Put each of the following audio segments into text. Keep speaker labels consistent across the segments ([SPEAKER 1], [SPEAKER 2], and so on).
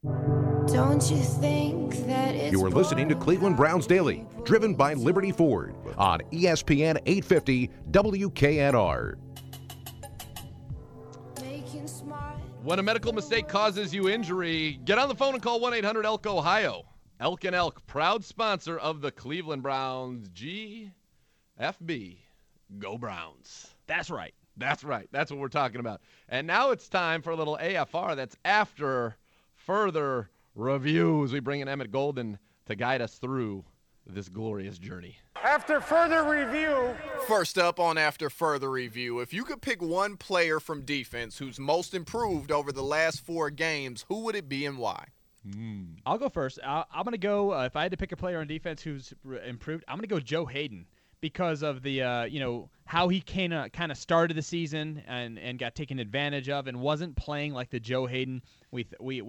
[SPEAKER 1] Don't you think that it's
[SPEAKER 2] You are listening to Cleveland Browns Daily, driven by Liberty Ford on ESPN 850 WKNR.
[SPEAKER 1] making smart?
[SPEAKER 3] When a medical mistake causes you injury, get on the phone and call 1-800-ELK-OHIO. Elk and Elk, proud sponsor of the Cleveland Browns. GFB. Go Browns.
[SPEAKER 4] That's right.
[SPEAKER 3] That's right. That's what we're talking about. And now it's time for a little AFR. That's after further reviews. We bring in Emmett Golden to guide us through this glorious journey.
[SPEAKER 5] After further review.
[SPEAKER 6] First up on After Further Review, if you could pick one player from defense who's most improved over the last 4 games, who would it be and why?
[SPEAKER 4] I'll go first. I'm going to go, if I had to pick a player on defense who's improved, I'm going to go Joe Hayden because of the, how he kind of started the season and got taken advantage of and wasn't playing like the Joe Hayden we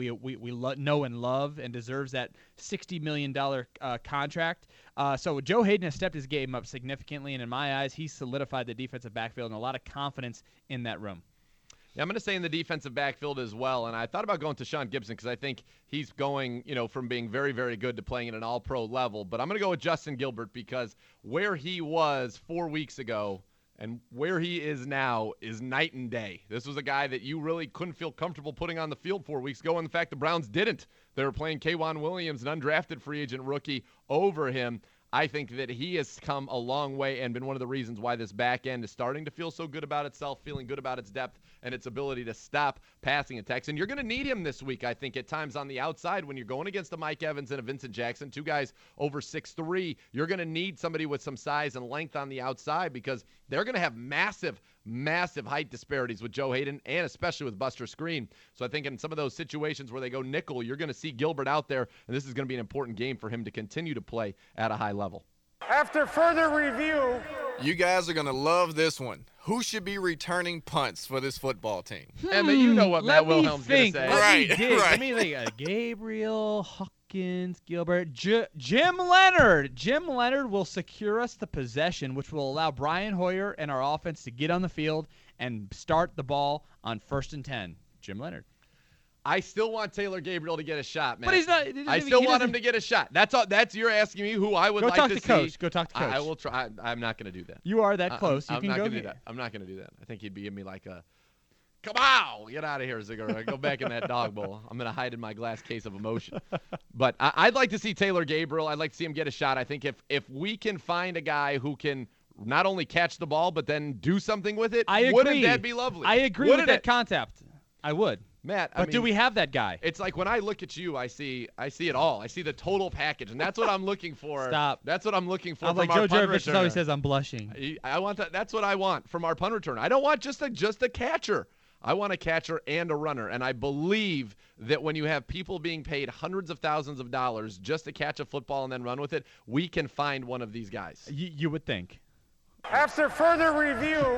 [SPEAKER 4] know and love and deserves that $60 million contract. So Joe Hayden has stepped his game up significantly, and in my eyes, he's solidified the defensive backfield and a lot of confidence in that room.
[SPEAKER 3] Yeah, I'm going to say in the defensive backfield as well, and I thought about going to Sean Gibson because I think he's going, from being very, very good to playing at an all-pro level. But I'm going to go with Justin Gilbert because where he was 4 weeks ago and where he is now is night and day. This was a guy that you really couldn't feel comfortable putting on the field 4 weeks ago, and in fact, the Browns didn't. They were playing K'Wan Williams, an undrafted free agent rookie, over him. I think that he has come a long way and been one of the reasons why this back end is starting to feel so good about itself, feeling good about its depth and its ability to stop passing attacks. And you're going to need him this week, I think, at times on the outside when you're going against a Mike Evans and a Vincent Jackson, 2 guys over 6'3". You're going to need somebody with some size and length on the outside because they're going to have massive height disparities with Joe Hayden and especially with Buster Screen. So I think in some of those situations where they go nickel, you're going to see Gilbert out there, and this is going to be an important game for him to continue to play at a high level.
[SPEAKER 5] After further review.
[SPEAKER 6] You guys are going to love this one. Who should be returning punts for this football team?
[SPEAKER 3] Emma, you know what Matt Wilhelm's going to say.
[SPEAKER 6] Right.
[SPEAKER 4] Let me think. Gabriel, Hawkins, Gilbert, Jim Leonard. Jim Leonard will secure us the possession, which will allow Brian Hoyer and our offense to get on the field and start the ball on 1st and 10. Jim Leonard.
[SPEAKER 3] I still want Taylor Gabriel to get a shot, man.
[SPEAKER 4] But he's not.
[SPEAKER 3] I still want him to get a shot. That's all. That's you're asking me who I would like to see.
[SPEAKER 4] Coach. Go talk to Coach.
[SPEAKER 3] I will try. I'm not going to do that.
[SPEAKER 4] You are that close.
[SPEAKER 3] I'm not going to do that. I'm not going to do that. I think he'd be giving me like a, come on, get out of here, Zigger. Go back in that dog bowl. I'm going to hide in my glass case of emotion. But I'd like to see Taylor Gabriel. I'd like to see him get a shot. I think if we can find a guy who can not only catch the ball but then do something with it, wouldn't that be lovely?
[SPEAKER 4] I agree with that concept. I would.
[SPEAKER 3] Matt,
[SPEAKER 4] but do we have that guy?
[SPEAKER 3] It's like when I look at you, I see it all. I see the total package, and that's what I'm looking for.
[SPEAKER 4] Stop.
[SPEAKER 3] That's what I'm looking for.
[SPEAKER 4] I'm like Joe Jurevich always says, I'm blushing.
[SPEAKER 3] I want that. That's what I want from our punt returner. I don't want just a catcher. I want a catcher and a runner, and I believe that when you have people being paid hundreds of thousands of dollars just to catch a football and then run with it, we can find one of these guys.
[SPEAKER 4] You would think.
[SPEAKER 5] After further review.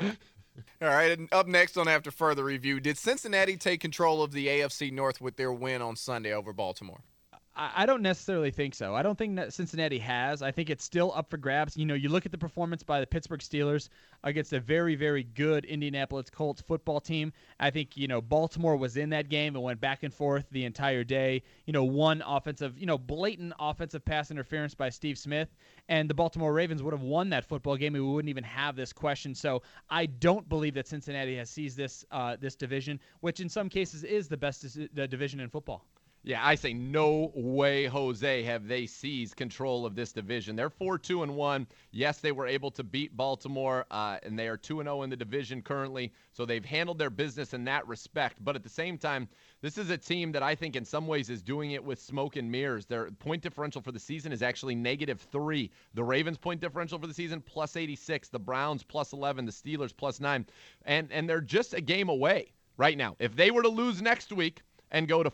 [SPEAKER 6] All right, and up next on After Further Review, did Cincinnati take control of the AFC North with their win on Sunday over Baltimore?
[SPEAKER 4] I don't necessarily think so. I don't think that Cincinnati has. I think it's still up for grabs. You look at the performance by the Pittsburgh Steelers against a very, very good Indianapolis Colts football team. I think, Baltimore was in that game and went back and forth the entire day. One offensive, blatant offensive pass interference by Steve Smith, and the Baltimore Ravens would have won that football game and we wouldn't even have this question. So I don't believe that Cincinnati has seized this division, which in some cases is the best division in football.
[SPEAKER 3] Yeah, I say no way, Jose, have they seized control of this division. They're 4-2-1. Yes, they were able to beat Baltimore, and they are 2-0 in the division currently, so they've handled their business in that respect. But at the same time, this is a team that I think in some ways is doing it with smoke and mirrors. Their point differential for the season is actually -3. The Ravens' point differential for the season, +86. The Browns, +11. The Steelers, +9. And they're just a game away right now. If they were to lose next week and go to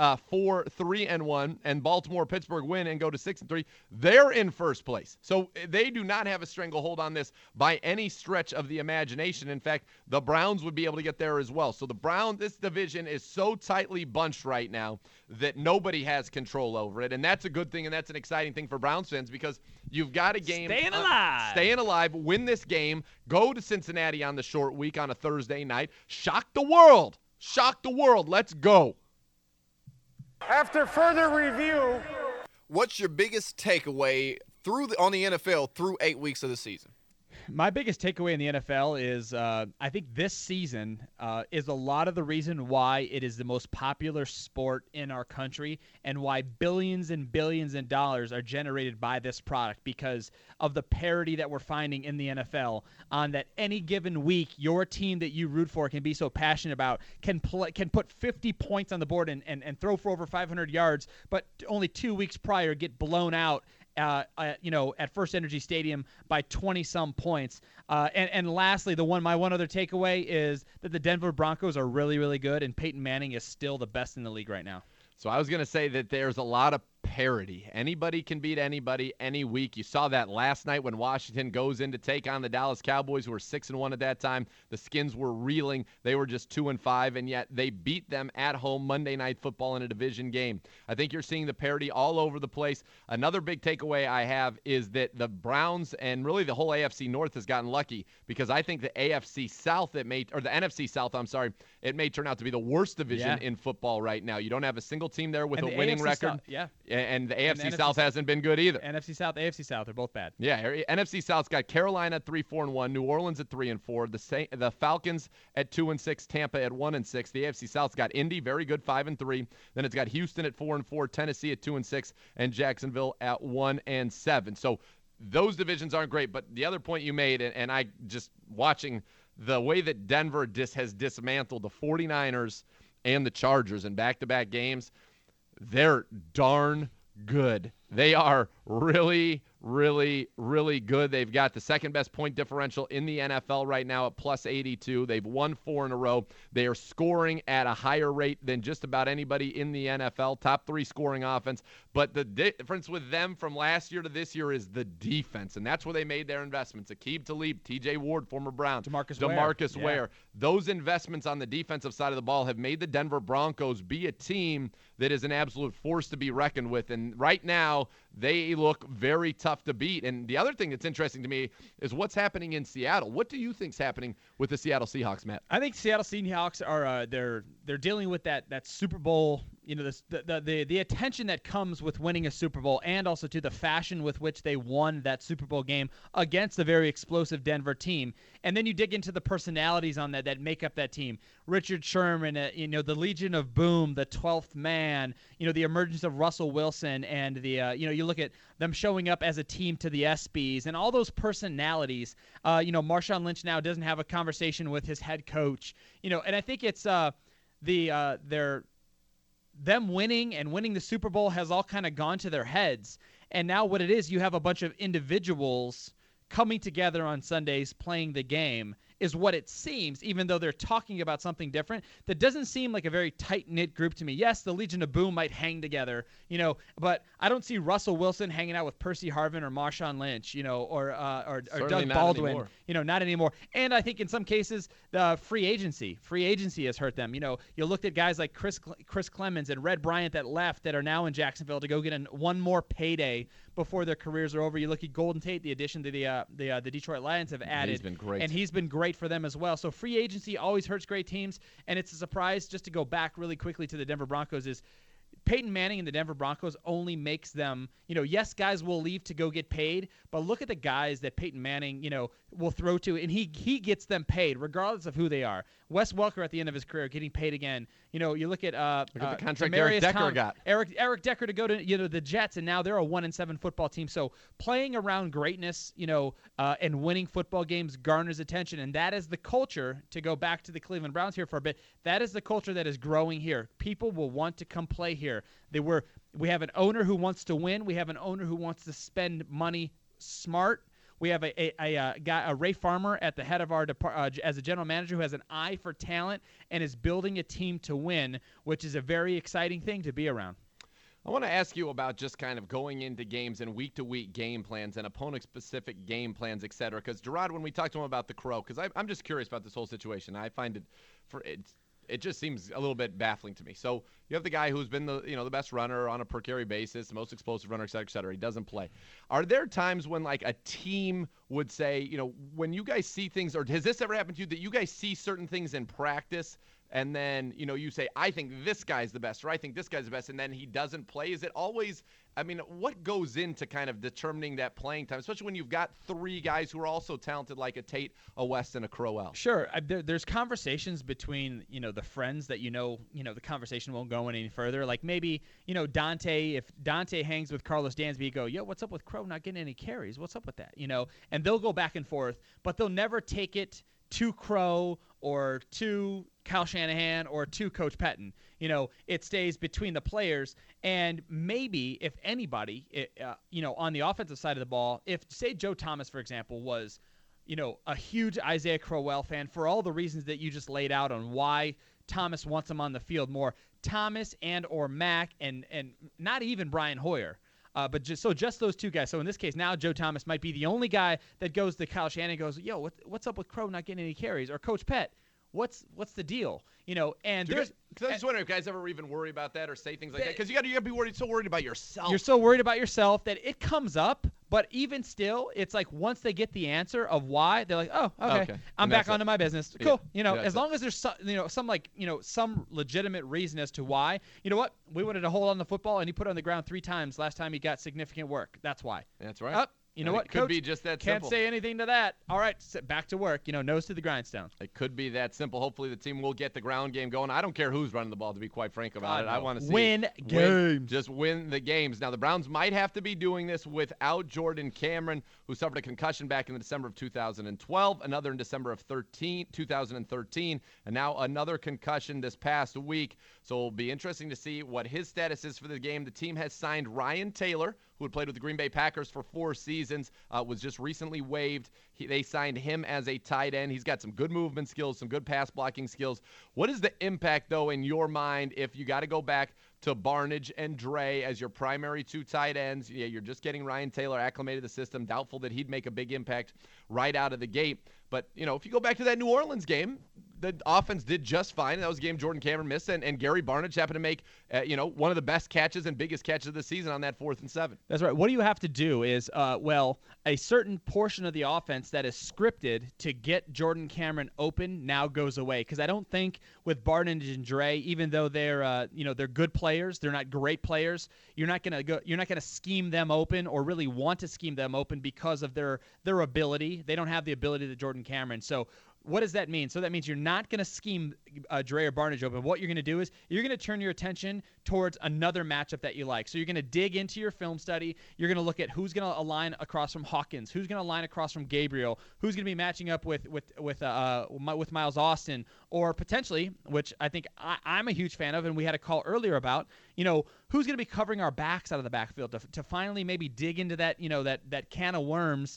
[SPEAKER 3] 4-3-1, and Baltimore, Pittsburgh win and go to 6-3, they're in first place. So they do not have a stranglehold on this by any stretch of the imagination. In fact, the Browns would be able to get there as well. So this division is so tightly bunched right now that nobody has control over it, and that's a good thing, and that's an exciting thing for Browns fans because you've got a game. Staying alive, win this game, go to Cincinnati on the short week on a Thursday night, shock the world. Shock the world. Let's go.
[SPEAKER 5] After further review,
[SPEAKER 6] What's your biggest takeaway on the NFL through 8 weeks of the season?
[SPEAKER 4] My biggest takeaway in the NFL is I think this season is a lot of the reason why it is the most popular sport in our country and why billions and billions of dollars are generated by this product because of the parity that we're finding in the NFL on that any given week your team that you root for can be so passionate about can put 50 points on the board and throw for over 500 yards, but only 2 weeks prior get blown out at First Energy Stadium by 20-some points. And lastly, my one other takeaway is that the Denver Broncos are really, really good, and Peyton Manning is still the best in the league right now.
[SPEAKER 3] So I was going to say that there's a lot of parity. Anybody can beat anybody any week. You saw that last night when Washington goes in to take on the Dallas Cowboys, who were 6-1 at that time. The Skins were reeling. They were just 2-5, and yet they beat them at home Monday Night Football in a division game. I think you're seeing the parity all over the place. Another big takeaway I have is that the Browns and really the whole AFC North has gotten lucky because I think the NFC South the NFC South, it may turn out to be the worst division in football right now. You don't have a single team there with a winning
[SPEAKER 4] AFC
[SPEAKER 3] record. And the AFC South hasn't been good either.
[SPEAKER 4] NFC South, AFC South, they're both bad.
[SPEAKER 3] Yeah, NFC South's got Carolina at 3-4-1, New Orleans at 3-4, the Falcons at 2-6, Tampa at 1-6. The AFC South's got Indy, very good, 5-3. Then it's got Houston at 4-4, Tennessee at 2-6, and Jacksonville at 1-7. So those divisions aren't great. But the other point you made, and I just watching the way that Denver has dismantled the 49ers and the Chargers in back-to-back games, they're darn good. They are really, really, really good. They've got the second best point differential in the NFL right now at plus 82. They've won 4 in a row. They are scoring at a higher rate than just about anybody in the NFL. Top 3 scoring offense. But the difference with them from last year to this year is the defense, and that's where they made their investments. Aqib Talib, T.J. Ward, former Brown, DeMarcus Ware. Those investments on the defensive side of the ball have made the Denver Broncos be a team that is an absolute force to be reckoned with. And right now, they look very tough to beat. And the other thing that's interesting to me is what's happening in Seattle. What do you think's happening with the Seattle Seahawks, Matt?
[SPEAKER 4] I think Seattle Seahawks are they're dealing with that Super Bowl, the attention that comes with winning a Super Bowl, and also to the fashion with which they won that Super Bowl game against a very explosive Denver team. And then you dig into the personalities on that make up that team. Richard Sherman, the Legion of Boom, the 12th man, the emergence of Russell Wilson, and you look at them showing up as a team to the ESPYs and all those personalities. Marshawn Lynch now doesn't have a conversation with his head coach. And I think it's them winning the Super Bowl has all kind of gone to their heads. And now what it is, you have a bunch of individuals coming together on Sundays playing the game is what it seems, even though they're talking about something different. That doesn't seem like a very tight-knit group to me. Yes, the Legion of Boom might hang together, but I don't see Russell Wilson hanging out with Percy Harvin or Marshawn Lynch, or Doug Baldwin.
[SPEAKER 3] Anymore.
[SPEAKER 4] Not anymore. And I think in some cases, the free agency has hurt them. You looked at guys like Chris Clemens and Red Bryant that left that are now in Jacksonville to go get one more payday before their careers are over. You look at Golden Tate, the addition to the Detroit Lions have added.
[SPEAKER 3] He's been great.
[SPEAKER 4] And he's been great for them as well. So free agency always hurts great teams, and it's a surprise. Just to go back really quickly to the Denver Broncos is Peyton Manning and the Denver Broncos only makes them, yes, guys will leave to go get paid, but look at the guys that Peyton Manning, will throw to, and he gets them paid regardless of who they are. Wes Welker at the end of his career getting paid again. You look at
[SPEAKER 3] the contract Eric Decker got.
[SPEAKER 4] Eric Decker to go to the Jets, and now they're a 1-7 football team. So playing around greatness, and winning football games garners attention, and that is the culture. To go back to the Cleveland Browns here for a bit, that is the culture that is growing here. People will want to come play here. We have an owner who wants to win. We have an owner who wants to spend money smart. We have a Ray Farmer at the head of our as a general manager who has an eye for talent and is building a team to win, which is a very exciting thing to be around.
[SPEAKER 3] I want to ask you about just kind of going into games and week-to-week game plans and opponent-specific game plans, et cetera. Because, Gerard, when we talked to him about the Crow, because I'm just curious about this whole situation. I find it just seems a little bit baffling to me. So you have the guy who's been the best runner on a per carry basis, the most explosive runner, et cetera, et cetera. He doesn't play. Are there times when like a team would say, when you guys see things, or has this ever happened to you that you guys see certain things in practice and then, you say, I think this guy's the best, or I think this guy's the best, and then he doesn't play? Is it always, what goes into kind of determining that playing time, especially when you've got three guys who are also talented like a Tate, a West, and a Crowell?
[SPEAKER 4] Sure. There's conversations between, the friends that the conversation won't go any further. Like maybe, Dante, if Dante hangs with Carlos Dansby, you go, yo, what's up with Crow not getting any carries? What's up with that? And they'll go back and forth, but they'll never take it to Crow or to Kyle Shanahan or to Coach Pettin. It stays between the players. And maybe if anybody, on the offensive side of the ball, if, say, Joe Thomas, for example, was, a huge Isaiah Crowell fan for all the reasons that you just laid out on why Thomas wants him on the field more, Thomas and or Mack and not even Brian Hoyer. But just those two guys. So in this case, now Joe Thomas might be the only guy that goes to Kyle Shanahan and goes, yo, what's up with Crow not getting any carries? Or Coach Pett, what's the deal? And there's –
[SPEAKER 3] because I just wonder if guys ever even worry about that or say things like that. Because you got to be so worried about yourself.
[SPEAKER 4] You're so worried about yourself that it comes up. But even still, it's like once they get the answer of why, they're like, oh, okay. I'm back onto my business. Cool. As long as there's some legitimate reason as to why. You know what? We wanted to hold on the football, and he put it on the ground 3 times last time he got significant work. That's why.
[SPEAKER 3] That's right.
[SPEAKER 4] You know what,
[SPEAKER 3] Coach? Could be just that simple.
[SPEAKER 4] Can't say anything to that. All right, back to work. Nose to the grindstone.
[SPEAKER 3] It could be that simple. Hopefully the team will get the ground game going. I don't care who's running the ball, to be quite frank about it. I want to see
[SPEAKER 4] win games.
[SPEAKER 3] Just win the games. Now, the Browns might have to be doing this without Jordan Cameron, who suffered a concussion back in December of 2012, another in December of 2013, and now another concussion this past week. So it'll be interesting to see what his status is for the game. The team has signed Ryan Taylor, who had played with the Green Bay Packers for 4 seasons, was just recently waived. They signed him as a tight end. He's got some good movement skills, some good pass blocking skills. What is the impact, though, in your mind if you got to go back to Barnidge and Dre as your primary 2 tight ends? Yeah, you're just getting Ryan Taylor acclimated to the system. Doubtful that he'd make a big impact right out of the gate. But, if you go back to that New Orleans game, the offense did just fine. That was a game Jordan Cameron missed, and Gary Barnidge happened to make, one of the best catches and biggest catches of the season on that 4th and 7.
[SPEAKER 4] That's right. What do you have to do is, a certain portion of the offense that is scripted to get Jordan Cameron open now goes away. Because I don't think with Barnidge and Dre, even though they're good players, they're not great players. You're not gonna scheme them open or really want to scheme them open because of their ability. They don't have the ability that Jordan Cameron. So what does that mean? So that means you're not going to scheme Dre or Barnidge open. What you're going to do is you're going to turn your attention towards another matchup that you like. So you're going to dig into your film study. You're going to look at who's going to align across from Hawkins, who's going to align across from Gabriel, who's going to be matching up with Miles Austin, or potentially, which I think I'm a huge fan of, and we had a call earlier about, who's going to be covering our backs out of the backfield to finally maybe dig into that, that can of worms,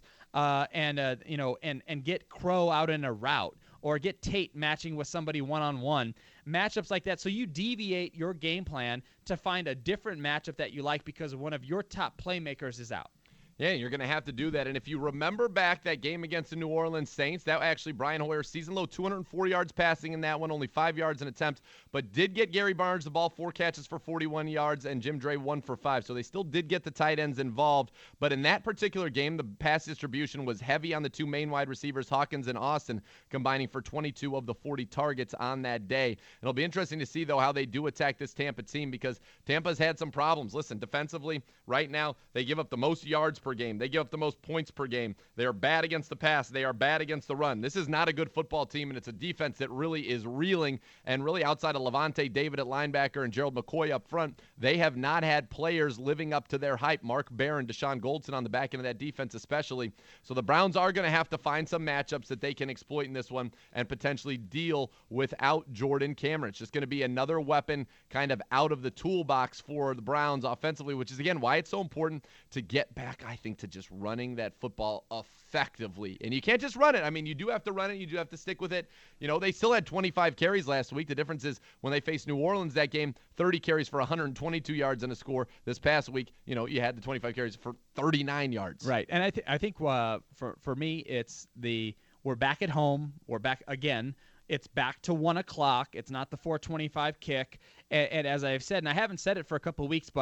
[SPEAKER 4] and get Crow out in a route, or get Tate matching with somebody one-on-one, matchups like that. So you deviate your game plan to find a different matchup that you like because one of your top playmakers is out.
[SPEAKER 3] Yeah, you're going to have to do that. And if you remember back that game against the New Orleans Saints, that actually Brian Hoyer, season low, 204 yards passing in that one, only 5 yards an attempt, but did get Gary Barnidge the ball, 4 catches for 41 yards, and Jim Dre 1 for 5. So they still did get the tight ends involved. But in that particular game, the pass distribution was heavy on the 2 main wide receivers, Hawkins and Austin, combining for 22 of the 40 targets on that day. It'll be interesting to see, though, how they do attack this Tampa team, because Tampa's had some problems. Listen, defensively, right now, they give up the most yards per game. They give up the most points per game. They are bad against the pass. They are bad against the run. This is not a good football team, and it's a defense that really is reeling. And really, outside of Levante David at linebacker and Gerald McCoy up front, they have not had players living up to their hype. Mark Barron, Deshaun Goldson on the back end of that defense especially. So the Browns are going to have to find some matchups that they can exploit in this one and potentially deal without Jordan Cameron. It's just going to be another weapon kind of out of the toolbox for the Browns offensively, which is, again, why it's so important to get back, I think, to just running that football effectively. And you can't just run it. I mean, you do have to run it. You do have to stick with it. They still had 25 carries last week. The difference is when they faced New Orleans that game, 30 carries for 122 yards and a score. This past week, you had the 25 carries for 39 yards.
[SPEAKER 4] Right. And I think for me, it's we're back at home. We're back again. It's back to 1 o'clock. It's not the 4:25 kick. And as I've said, and I haven't said it for a couple of weeks, but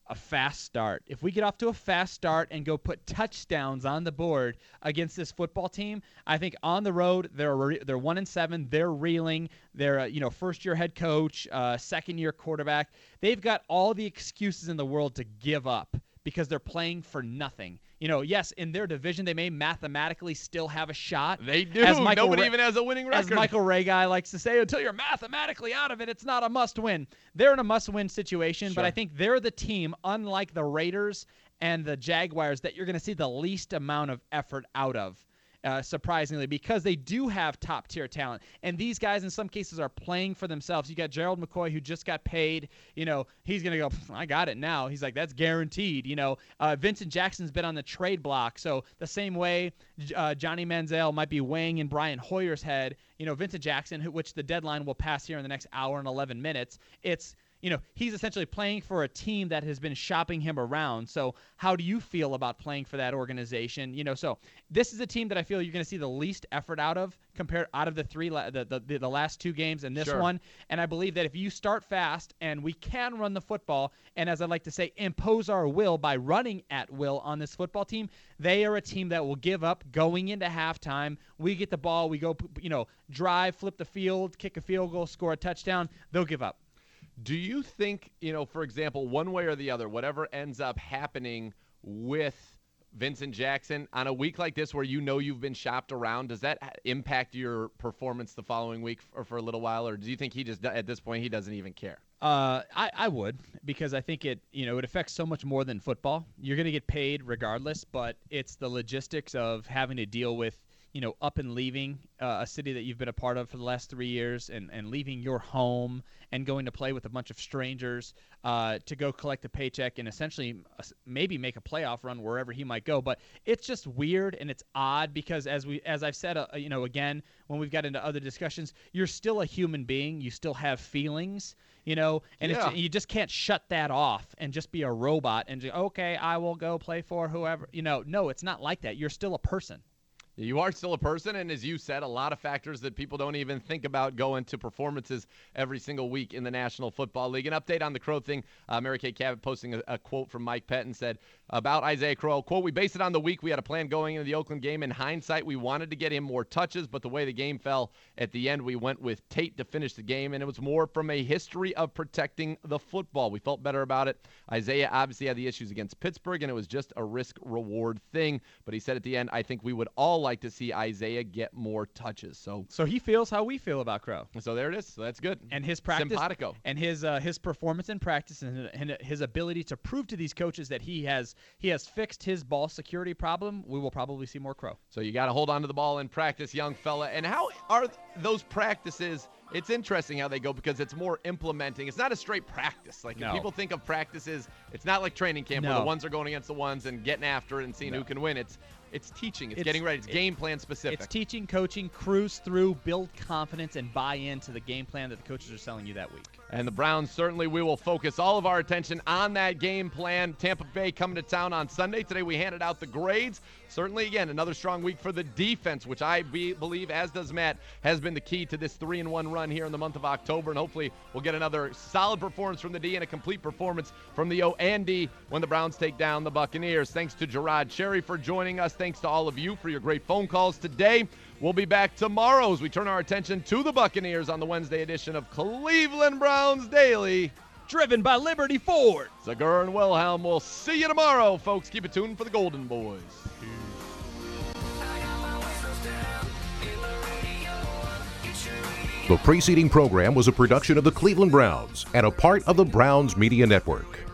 [SPEAKER 4] a fast start. If we get off to a fast start and go put touchdowns on the board against this football team, I think on the road they're 1-7. They're reeling. They're first-year head coach, second-year quarterback. They've got all the excuses in the world to give up because they're playing for nothing. Yes, in their division they may mathematically still have a shot.
[SPEAKER 3] They do. Nobody even has a winning record.
[SPEAKER 4] As Michael Ray guy likes to say, until you're mathematically out of it, it's not a must-win. They're in a must-win situation,
[SPEAKER 3] Sure.
[SPEAKER 4] but I think they're the team, unlike the Raiders and the Jaguars, that you're going to see the least amount of effort out of. Surprisingly, because they do have top-tier talent. And these guys, in some cases, are playing for themselves. You got Gerald McCoy, who just got paid. He's going to go, I got it now. He's like, that's guaranteed. Vincent Jackson's been on the trade block. So the same way Johnny Manziel might be weighing in Brian Hoyer's head, Vincent Jackson, which the deadline will pass here in the next hour and 11 minutes, he's essentially playing for a team that has been shopping him around. So how do you feel about playing for that organization? So this is a team that I feel you're going to see the least effort out of the three, the last two games and this
[SPEAKER 3] Sure.
[SPEAKER 4] one. And I believe that if you start fast and we can run the football, and as I like to say, impose our will by running at will on this football team, they are a team that will give up going into halftime. We get the ball, we go, drive, flip the field, kick a field goal, score a touchdown. They'll give up.
[SPEAKER 3] Do you think, for example, one way or the other, whatever ends up happening with Vincent Jackson on a week like this where you've been shopped around, does that impact your performance the following week or for a little while? Or do you think he just, at this point, he doesn't even care?
[SPEAKER 4] I would, because I think it affects so much more than football. You're going to get paid regardless, but it's the logistics of having to deal with up and leaving a city that you've been a part of for the last 3 years and leaving your home and going to play with a bunch of strangers to go collect a paycheck and essentially maybe make a playoff run wherever he might go. But it's just weird and it's odd because as I've said, again, when we've got into other discussions, you're still a human being. You still have feelings, and you just can't shut that off and just be a robot and just, okay, I will go play for whoever. No, it's not like that. You're still a person.
[SPEAKER 3] You are still a person, and as you said, a lot of factors that people don't even think about go into performances every single week in the National Football League. An update on the Crow thing, Mary Kay Cabot posting a quote from Mike Pettin said about Isaiah Crow, quote, "We based it on the week. We had a plan going into the Oakland game. In hindsight, we wanted to get him more touches, but the way the game fell at the end, we went with Tate to finish the game, and it was more from a history of protecting the football. We felt better about it. Isaiah obviously had the issues against Pittsburgh, and it was just a risk-reward thing, but he said at the end, I think we would all like to see Isaiah get more touches." So
[SPEAKER 4] he feels how we feel about Crow.
[SPEAKER 3] So there it is. So that's good.
[SPEAKER 4] And his practice,
[SPEAKER 3] simpatico.
[SPEAKER 4] And his performance in practice and his ability to prove to these coaches that he has fixed his ball security problem, we will probably see more Crow.
[SPEAKER 3] So you got to hold on to the ball in practice, young fella. And how are those practices? It's interesting how they go because it's more implementing. It's not a straight practice. Like, if people think of practices, it's not like training camp where the ones are going against the ones and getting after it and seeing who can win. It's teaching. It's getting ready. It's game plan specific.
[SPEAKER 4] It's teaching, coaching, cruise through, build confidence, and buy into the game plan that the coaches are selling you that week.
[SPEAKER 3] And the Browns, certainly we will focus all of our attention on that game plan. Tampa Bay coming to town on Sunday. Today we handed out the grades. Certainly, again, another strong week for the defense, which I believe, as does Matt, has been the key to this 3-1 run here in the month of October. And hopefully we'll get another solid performance from the D and a complete performance from the O and D when the Browns take down the Buccaneers. Thanks to Gerard Cherry for joining us. Thanks to all of you for your great phone calls today. We'll be back tomorrow as we turn our attention to the Buccaneers on the Wednesday edition of Cleveland Browns Daily,
[SPEAKER 4] driven by Liberty Ford.
[SPEAKER 3] Zagur and Wilhelm. We'll see you tomorrow, folks. Keep it tuned for the Golden Boys.
[SPEAKER 2] The preceding program was a production of the Cleveland Browns and a part of the Browns Media Network.